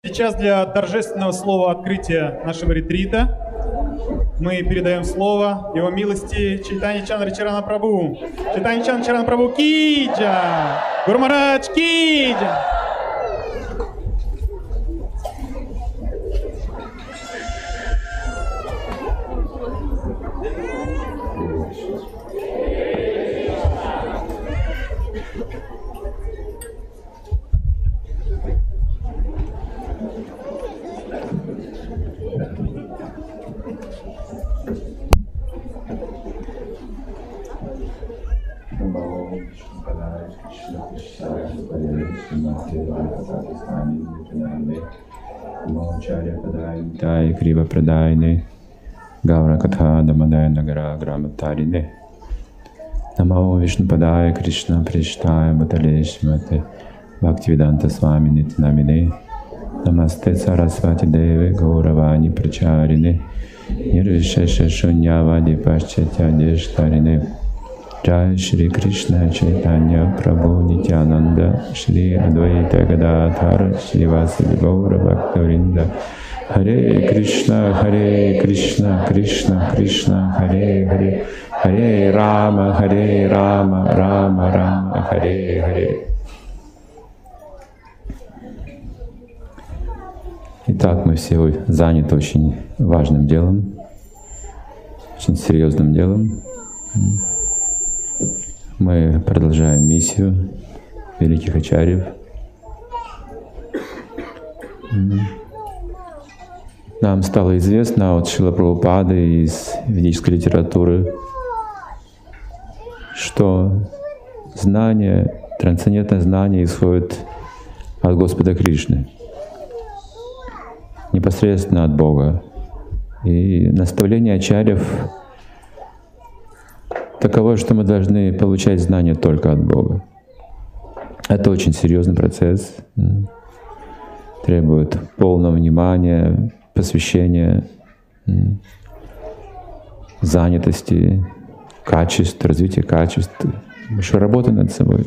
Сейчас для торжественного слова открытия нашего ретрита мы передаем слово Его милости Чайтанья Чандра Чарана Прабху. Чайтанья Чандра Чарана Прабху ки джай! Гуру Махарадж ки джай! Тай Крива Прадайны Гаура Катха Дамадай Нагара Граматарины Намао Вишну Падай Кришна Приштая Баталешмате Бхактивиданта Свами Нитнамине Намасте Сарасвати Деве Гауравани Прачарине Нирвишеша Шуньявади Пашчатя Дештарине Джай Шри Кришна Чайтанья Прабху Нитянанда Шри Адвайта Гададхара Шри Васади Гаура Бхактавринда Харе Кришна Кришна Кришна Харе Харе Харе Рама Рама Рама Харе Харе. Итак, мы все заняты очень важным делом, очень серьезным делом. Мы продолжаем миссию великих ачарьев. Нам стало известно от Шрилы Прабхупады из ведической литературы, что знание, трансцендентное знание исходит от Господа Кришны, непосредственно от Бога. И наставление ачарьев таково, что мы должны получать знания только от Бога. Это очень серьезный процесс, требует полного внимания, посвящения, занятости, качеств, развития качеств, большой работы над собой.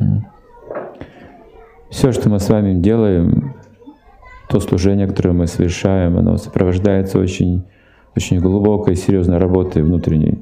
Все, что мы с вами делаем, то служение, которое мы совершаем, оно сопровождается очень, очень глубокой, серьезной работой внутренней.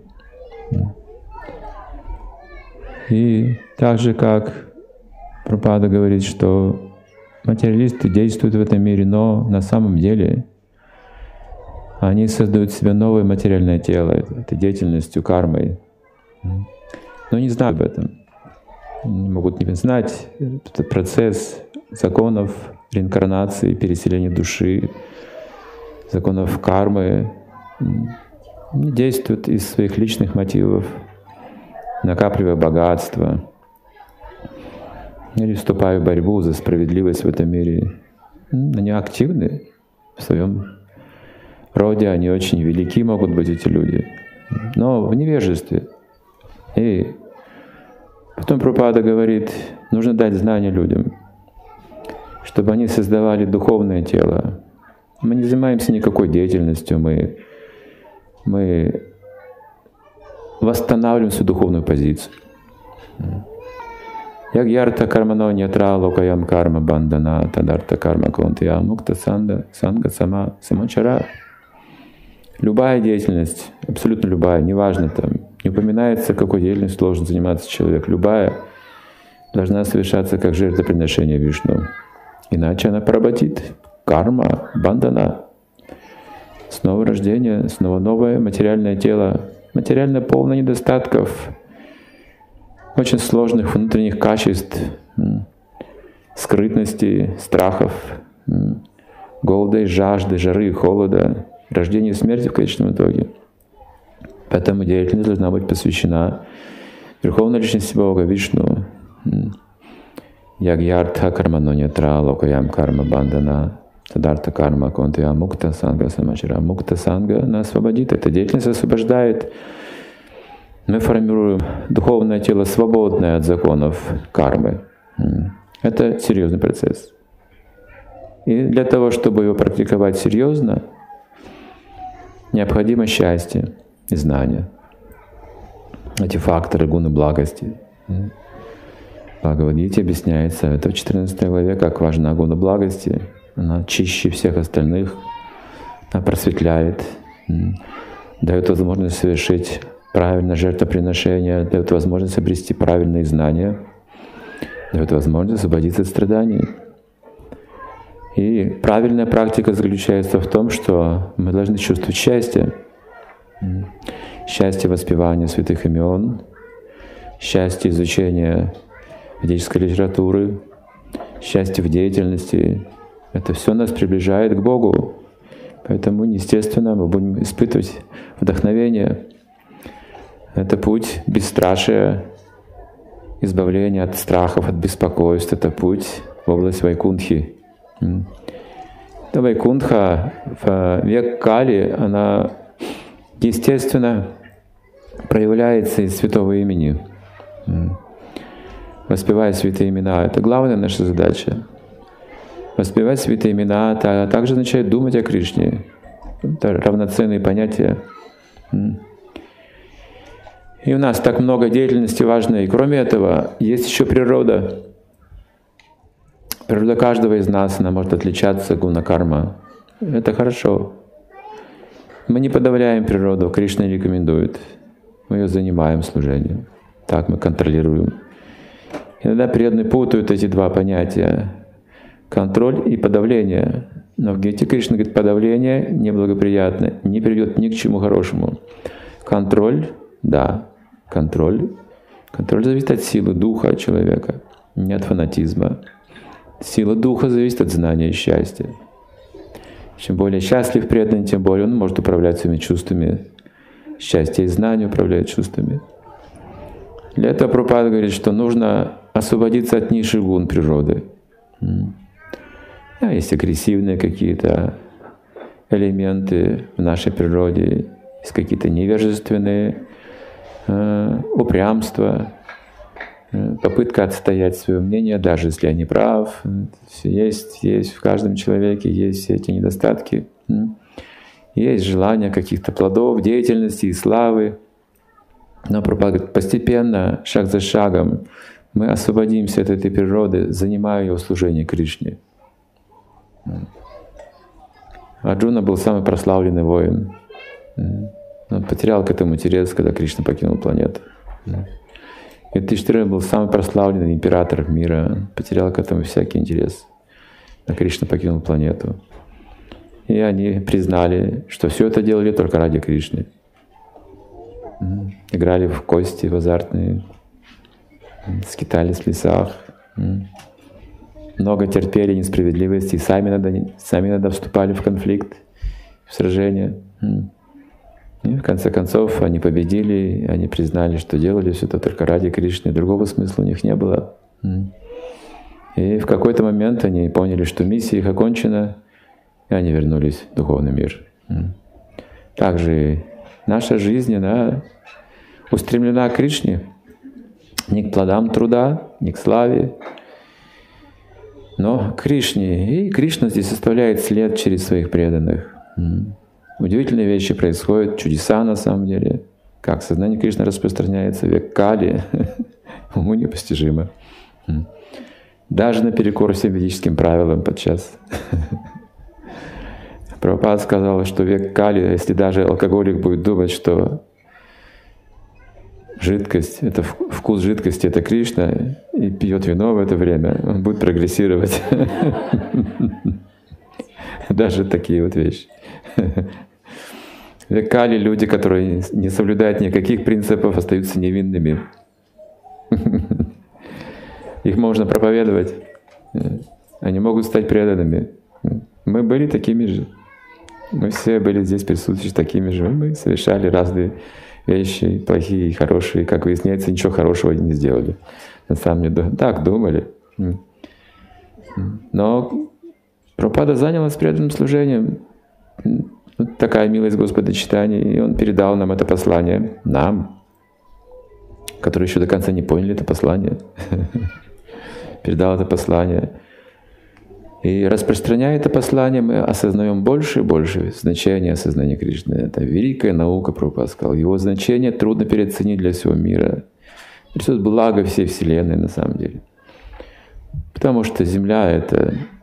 И так же, как Прабхупада говорит, что материалисты действуют в этом мире, но на самом деле они создают себе новое материальное тело этой деятельностью, кармой. Но не знают об этом. Не могут не знать этот процесс законов реинкарнации, переселения души, законов кармы. Они действуют из своих личных мотивов, накапливая богатство, или вступая в борьбу за справедливость в этом мире. Они активны в своем роде, они очень велики могут быть, эти люди, но в невежестве. И потом Прабхупада говорит, нужно дать знания людям, чтобы они создавали духовное тело. Мы не занимаемся никакой деятельностью, мы восстанавливаем свою духовную позицию. Ягьярта кармано ньятра локаям карма бандана тадарта карма контия мукта санга сама самачара. Любая деятельность, абсолютно любая, неважно там, не упоминается, какой деятельностью должен заниматься человек, любая должна совершаться как жертвоприношение Вишну. Иначе она поработит. Карма, бандана. Снова рождение, снова новое материальное тело, материально полное недостатков, очень сложных внутренних качеств, скрытности, страхов, голода и жажды, жары и холода, рождения и смерти в конечном итоге. Поэтому деятельность должна быть посвящена Верховной Личности Бога, Вишну. Ягьяртха кармано ньятра локаям карма бандана тадарта карма контия мукта санга самачара. Мукта санга нас освободит, эта деятельность освобождает. Мы формируем духовное тело, свободное от законов кармы. Это серьезный процесс. И для того, чтобы его практиковать серьезно, необходимо счастье и знание. Эти факторы гуны благости. В Бхагавад-гите объясняется это в 14 главе, как важна гуна благости. она чище всех остальных, она просветляет, дает возможность совершить правильное жертвоприношение, дает возможность обрести правильные знания, дает возможность освободиться от страданий. И правильная практика заключается в том, что мы должны чувствовать счастье. Счастье воспевания святых имен, счастье изучения ведической литературы, счастье в деятельности. Это все нас приближает к Богу. Поэтому, естественно, мы будем испытывать вдохновение. Это путь бесстрашия, избавления от страхов, от беспокойств. Это путь в область Вайкунтхи. Эта Вайкунтха в век Кали, она естественно проявляется из святого имени. Воспевая святые имена — это главная наша задача. Воспевать святые имена — а также означает думать о Кришне. Это равноценные понятия. И у нас так много деятельности важной. И кроме этого, есть еще природа. Природа каждого из нас, она может отличаться гуна-карма. Это хорошо. Мы не подавляем природу, Кришна рекомендует. Мы ее занимаем служением. Так мы контролируем. Иногда преданные путают эти два понятия. Контроль и подавление. Но в Гите Кришна говорит, подавление неблагоприятно, не приведет ни к чему хорошему. Контроль, да, контроль. Контроль зависит от силы духа человека, не от фанатизма. Сила духа зависит от знания и счастья. Чем более счастлив преданный, тем более он может управлять своими чувствами. Счастье и знание управляют чувствами. Для этого Прабхупада говорит, что нужно освободиться от низших гун природы. Есть агрессивные какие-то элементы в нашей природе, есть какие-то невежественные, упрямство, попытка отстоять свое мнение, даже если я не прав. Есть в каждом человеке, есть все эти недостатки. Есть желание каких-то плодов, деятельности и славы. Но Прабхупада говорит, постепенно, шаг за шагом, мы освободимся от этой природы, занимая ее служение Кришне. Арджуна был самый прославленный воин. Он потерял к этому интерес, когда Кришна покинул планету. Юдхиштхира был самый прославленный император мира. Он потерял к этому всякий интерес, когда Кришна покинул планету. И они признали, что все это делали только ради Кришны. Играли в кости, в азартные, скитались в лесах. Много терпели несправедливости, и сами иногда вступали в конфликт, в сражение. И в конце концов они победили, они признали, что делали все это только ради Кришны, другого смысла у них не было. И в какой-то момент они поняли, что миссия их окончена, и они вернулись в духовный мир. Также наша жизнь, она устремлена к Кришне, не к плодам труда, не к славе, но к Кришне. И Кришна здесь оставляет след через своих преданных. Удивительные вещи происходят, чудеса на самом деле. Как сознание Кришны распространяется, век Кали, уму непостижимо. Даже наперекор всем ведическим правилам подчас. Прабхупада сказал, что век Кали, если даже алкоголик будет думать, что жидкость, это вкус жидкости — это Кришна, и пьет вино в это время, он будет прогрессировать. Даже такие вот вещи. В Кали люди, которые не соблюдают никаких принципов, остаются невинными. Их можно проповедовать. Они могут стать преданными. Мы были такими же. Мы все были здесь присутствующие такими же. Мы совершали разные вещи, плохие и хорошие. Как выясняется, ничего хорошего не сделали. На самом деле, так думали. Но Прабхупада занялась преданным служением. Вот такая милость Господа читания. И Он передал нам это послание, нам, которые еще до конца не поняли это послание. Передал это послание. И распространяя это послание, мы осознаем больше и больше значение осознания Кришны. Это великая наука, Прабхупада сказал. Его значение трудно переоценить для всего мира. Несет благо всей Вселенной на самом деле. Потому что Земля — это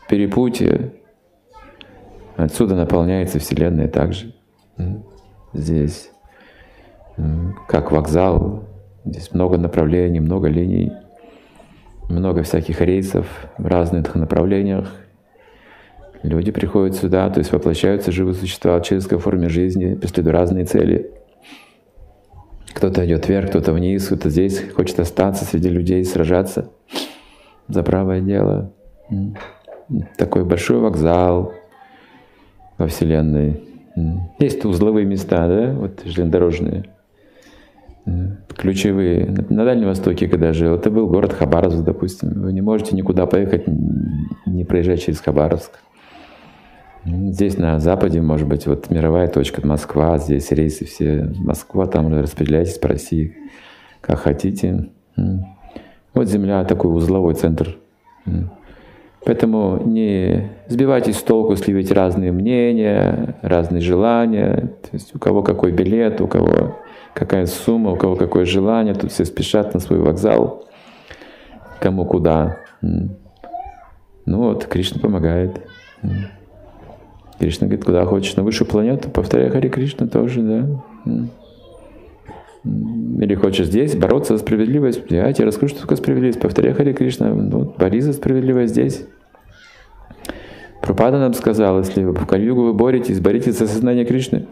перепутье. Отсюда наполняется Вселенная также. Здесь как вокзал, здесь много направлений, много линий, много всяких рейсов в разных направлениях. Люди приходят сюда, то есть воплощаются живые существа в человеческой форме жизни, преследуя разные цели. Кто-то идет вверх, кто-то вниз, кто-то здесь хочет остаться среди людей, сражаться за правое дело. Такой большой вокзал во Вселенной. Есть узловые места, да, вот железнодорожные, ключевые. На Дальнем Востоке, когда жил, это был город Хабаровск, допустим. Вы не можете никуда поехать, не проезжая через Хабаровск. Здесь на Западе, может быть, вот мировая точка Москва, здесь рейсы все Москва, там распределяйтесь по России, как хотите. Вот Земля такой узловой центр. Поэтому не сбивайтесь с толку, если видите разные мнения, разные желания. То есть у кого какой билет, у кого какая сумма, у кого какое желание. Тут все спешат на свой вокзал, кому куда. Ну вот, Кришна помогает. Кришна говорит, куда хочешь, на высшую планету, повторяй Харе Кришна тоже, да. Или хочешь здесь бороться за справедливость, я тебе расскажу, что такое справедливость, повторяй Харе Кришна, вот, борись за справедливость здесь. Прабхупада нам сказал, если в Кали-югу вы боритесь за сознание Кришны.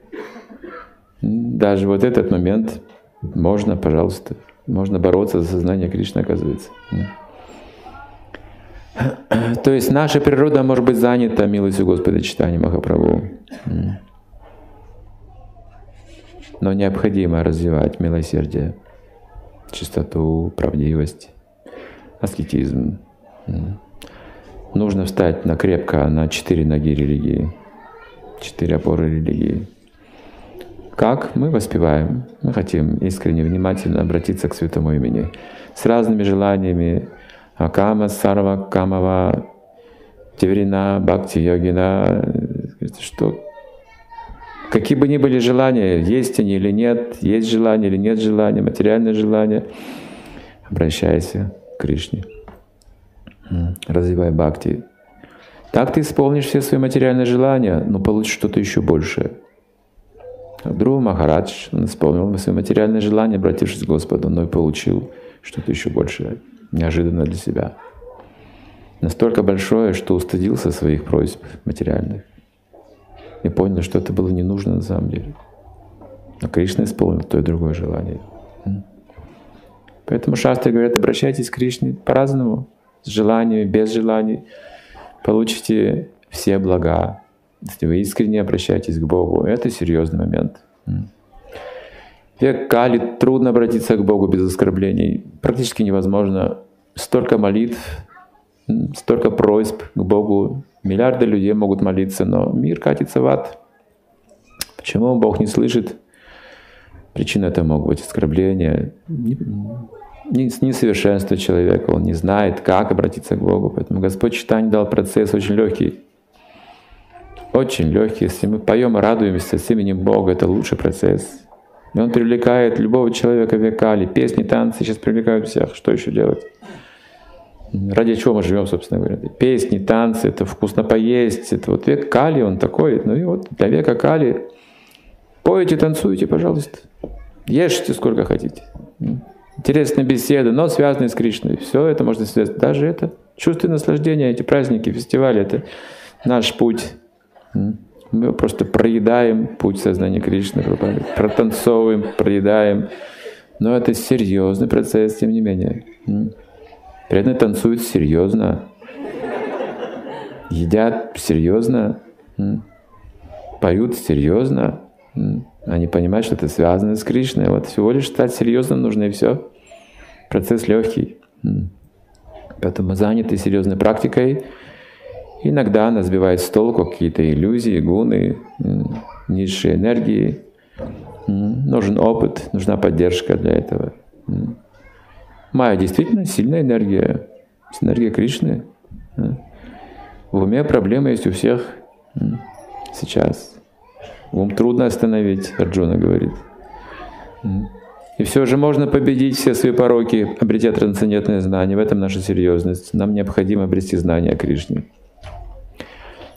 Даже вот этот момент можно, пожалуйста, можно бороться за сознание Кришны, оказывается. То есть наша природа может быть занята милостью Господа Чайтаньи Махапрабху. Но необходимо развивать милосердие, чистоту, правдивость, аскетизм. Нужно встать крепко на 4 ноги религии, 4 опоры религии. Как? Мы воспеваем. Мы хотим искренне, внимательно обратиться к святому имени с разными желаниями. Акама, Сарва, Камава, Теврина, Бхакти, Йогина. Что? Какие бы ни были желания, есть они или нет, есть желание или нет желания, материальное желание, обращайся к Кришне. Развивай бхакти. Так ты исполнишь все свои материальные желания, но получишь что-то еще большее. Друг Махарадж, он исполнил свои материальные желания, обратившись к Господу, но и получил что-то еще большее, неожиданно для себя. Настолько большое, что устыдился своих просьб материальных. И понял, что это было не нужно на самом деле. Но Кришна исполнил то и другое желание. Поэтому шастры говорят, обращайтесь к Кришне по-разному, с желаниями, без желаний. Получите все блага, если вы искренне обращаетесь к Богу. Это серьезный момент. В век Кали трудно обратиться к Богу без оскорблений. Практически невозможно. Столько молитв, столько просьб к Богу. Миллиарды людей могут молиться, но мир катится в ад. Почему Бог не слышит? Причина это могут быть оскорбления, несовершенство человека, он не знает, как обратиться к Богу. Поэтому Господь Чайтанья дал процесс очень легкий. Очень легкий. Если мы поем и радуемся с именем Бога, это лучший процесс. И он привлекает любого человека в век Кали. Песни, танцы сейчас привлекают всех. Что еще делать? Ради чего мы живем, собственно говоря? Песни, танцы, это вкусно поесть. Это вот век Кали, он такой. Ну и вот для века Кали пойте, танцуйте, пожалуйста. Ешьте сколько хотите. Интересные беседы, но связанные с Кришной. Все это можно связать. Даже это чувство наслаждения, эти праздники, фестивали, это наш путь. Мы просто проедаем путь сознания Кришны, протанцовываем, проедаем. Но это серьезный процесс, тем не менее. Преданные танцуют серьезно, едят серьезно, поют серьезно. Они понимают, что это связано с Кришной. Вот всего лишь стать серьезным нужно, и все. Процесс легкий. Поэтому заняты серьезной практикой. Иногда нас сбивает с толку какие-то иллюзии, гуны, низшие энергии. Нужен опыт, нужна поддержка для этого. Майя действительно сильная энергия, энергия Кришны. В уме проблемы есть у всех сейчас. Ум трудно остановить, Арджуна говорит. И все же можно победить все свои пороки, обретя трансцендентное знание. В этом наша серьезность. Нам необходимо обрести знание о Кришне.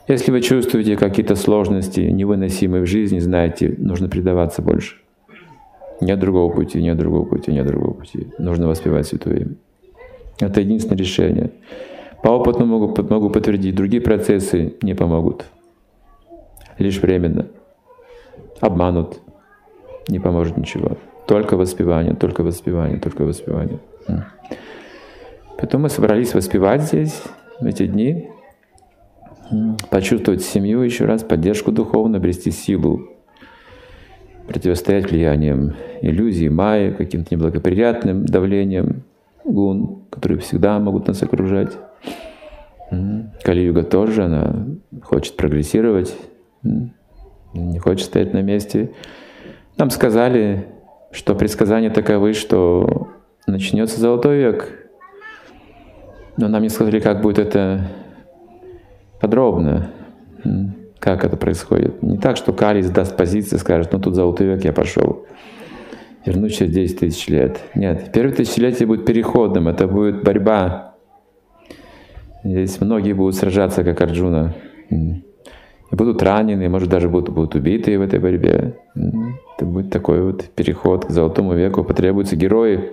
Если вы чувствуете какие-то сложности, невыносимые в жизни, знаете, нужно предаваться больше. Нет другого пути, нет другого пути, нет другого пути. Нужно воспевать Святое Имя. Это единственное решение. По опыту могу подтвердить, другие процессы не помогут. Лишь временно. Обманут. Не поможет ничего. Только воспевание, только воспевание, только воспевание. Поэтому мы собрались воспевать здесь в эти дни, почувствовать семью еще раз, поддержку духовную, обрести силу, противостоять влияниям иллюзий, майя, каким-то неблагоприятным давлением гун, которые всегда могут нас окружать. Кали-юга тоже, она хочет прогрессировать, не хочет стоять на месте. Нам сказали, что предсказания таковы, что начнется Золотой век. Но нам не сказали, как будет это подробно, как это происходит. Не так, что Кали сдаст позиции, скажет, ну тут Золотой век, я пошел. Вернусь через 10 тысяч лет. Нет, первое тысячелетие будет переходным, это будет борьба. Здесь многие будут сражаться, как Арджуна. И будут ранены, может даже будут убиты в этой борьбе. Это будет такой вот переход к Золотому веку. Потребуются герои.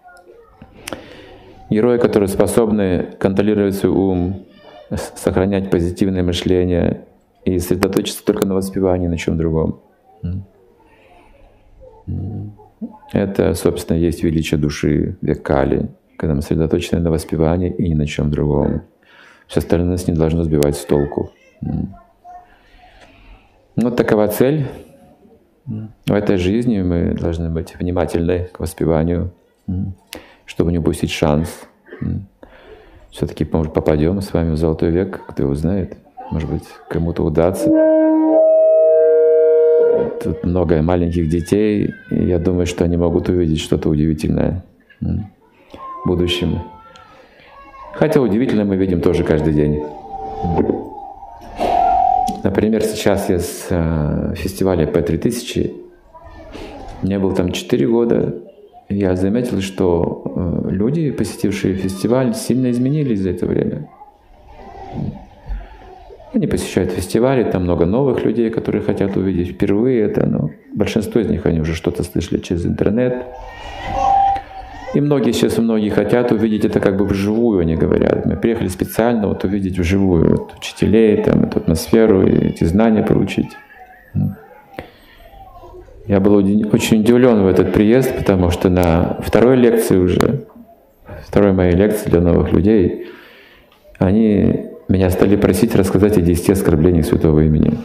Герои, которые способны контролировать свой ум, сохранять позитивное мышление и сосредоточиться только на воспевании, на чем другом. Это, собственно, есть величие души, век Кали, когда мы сосредоточены на воспевании и ни на чем другом. Все остальное нас не должно сбивать с толку. Вот такова цель. В этой жизни мы должны быть внимательны к воспеванию, чтобы не упустить шанс. Все-таки, может, попадем с вами в Золотой век, кто его знает. Может быть, кому-то удастся. Тут много маленьких детей, и я думаю, что они могут увидеть что-то удивительное в будущем. Хотя удивительное мы видим тоже каждый день. Например, сейчас я с фестиваля P3000, мне было там 4 года, и я заметил, что люди, посетившие фестиваль, сильно изменились за это время. Они посещают фестивали, там много новых людей, которые хотят увидеть впервые это, но большинство из них, они уже что-то слышали через интернет. И многие хотят увидеть это как бы вживую, они говорят. Мы приехали специально вот увидеть вживую вот, учителей, там, эту атмосферу, и эти знания получить. Я был очень удивлен в этот приезд, потому что на второй моей лекции для новых людей, они меня стали просить рассказать о 10 оскорблениях Святого Имени.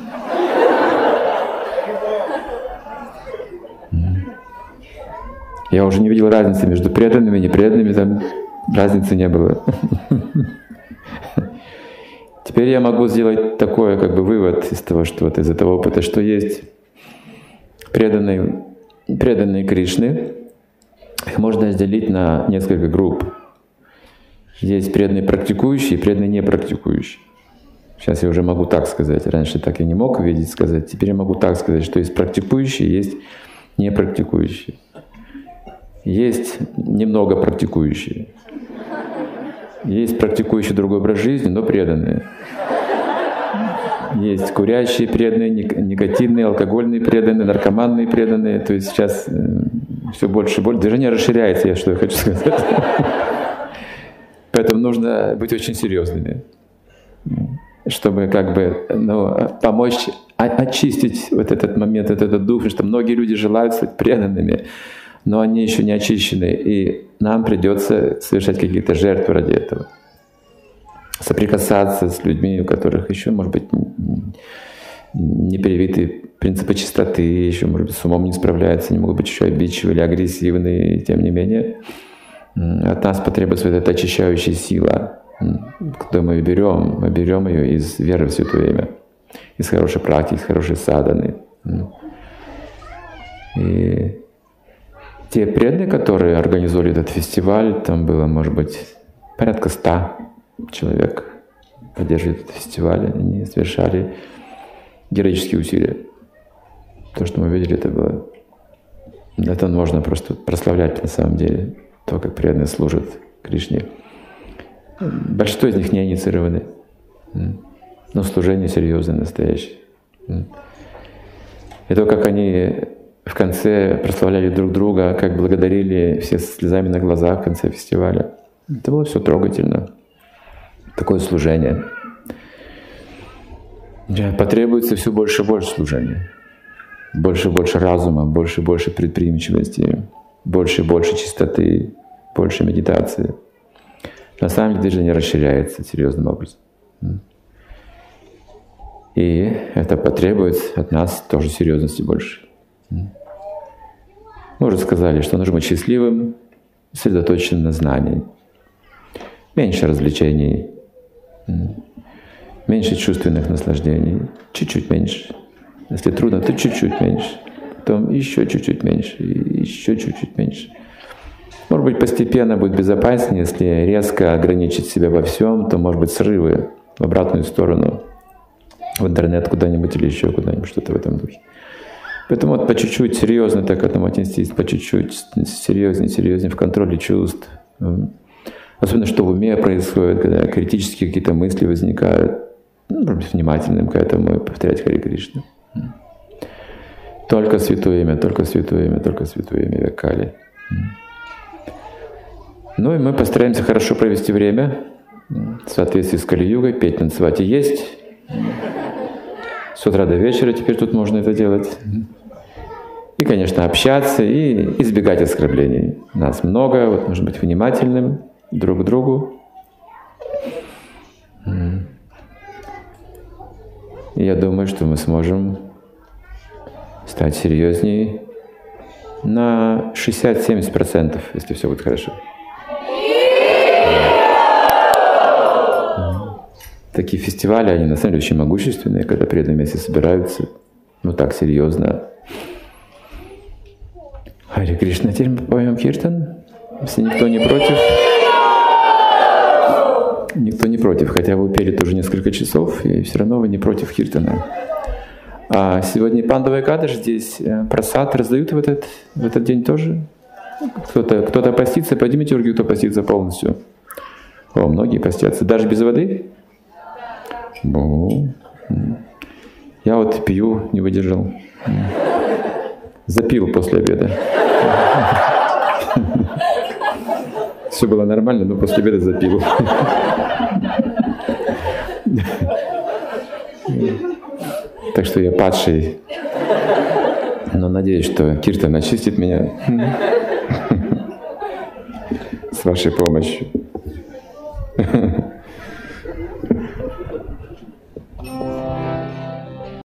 Я уже не видел разницы между преданными и непреданными, там разницы не было. Теперь я могу сделать такой как бы вывод из того, что вот из этого опыта, что есть преданные Кришны, их можно разделить на несколько групп. Есть преданные практикующие и преданные непрактикующие. Сейчас я уже могу так сказать. Раньше так я не мог видеть, сказать. Теперь я могу так сказать, что есть практикующие, есть непрактикующие. Есть немного практикующие. Есть практикующие другой образ жизни, но преданные. Есть курящие преданные, никотинные, алкогольные преданные, наркоманные преданные. То есть сейчас все больше и больше. Движение расширяется, что я хочу сказать. Поэтому нужно быть очень серьезными, чтобы как бы помочь очистить вот этот момент, этот дух, потому что многие люди желают стать преданными, но они еще не очищены, и нам придется совершать какие-то жертвы ради этого. Соприкасаться с людьми, у которых еще, может быть, не привиты принципы чистоты, еще, может быть, с умом не справляются, они могут быть еще обидчивы или агрессивны, и тем не менее. От нас потребуется вот эта очищающая сила, которую мы берем ее из веры в Святое Имя, из хорошей практики, из хорошей садханы. И те преданные, которые организовали этот фестиваль, там было, может быть, порядка 100 человек поддерживали этот фестиваль, они совершали героические усилия. То, что мы видели, это можно просто прославлять на самом деле. То, как преданные служат Кришне. Большинство из них не инициированы. но служение серьезное, настоящее. И то, как они в конце прославляли друг друга, как благодарили, все со слезами на глазах в конце фестиваля. Это было все трогательно. Такое служение. Потребуется все больше и больше служения. Больше и больше разума, больше и больше предприимчивости, больше и больше чистоты, больше медитации. На самом деле движение расширяется серьезным образом. И это потребует от нас тоже серьезности больше. Мы уже сказали, что нужно быть счастливым, сосредоточенным на знании. Меньше развлечений, меньше чувственных наслаждений, чуть-чуть меньше. Если трудно, то чуть-чуть меньше. Потом еще чуть-чуть меньше, еще чуть-чуть меньше. Может быть, постепенно будет безопаснее, если резко ограничить себя во всем, то, может быть, срывы в обратную сторону, в интернет куда-нибудь или еще куда-нибудь, что-то в этом духе. Поэтому вот по чуть-чуть серьезно так к этому отнестись, по чуть-чуть серьезнее в контроле чувств. Особенно, что в уме происходит, когда критические какие-то мысли возникают. Может быть, внимательным к этому и повторять Харе Кришна. Только святое имя, только святое имя, только святое имя Векали. Ну и мы постараемся хорошо провести время в соответствии с Кали-югой, петь, танцевать и есть. С утра до вечера теперь тут можно это делать. И, конечно, общаться и избегать оскорблений. Нас много, вот нужно быть внимательным друг к другу. И я думаю, что мы сможем стать серьезнее на 60-70%, если все будет хорошо. Такие фестивали, они на самом деле очень могущественные, когда преданные вместе собираются, ну так серьезно. Харе Кришна, теперь мы поем киртан, если никто не против. Никто не против, хотя вы пели тоже несколько часов, и все равно вы не против киртана. А сегодня Пандава Экадаш, здесь прасад раздают в этот день тоже. Кто-то постится, поднимите руки, кто постится полностью. О, многие постятся, даже без воды. Я вот пью, не выдержал. Запил после обеда. Все было нормально, но после обеда запил. Так что я падший. Но надеюсь, что Киртан очистит меня с вашей помощью.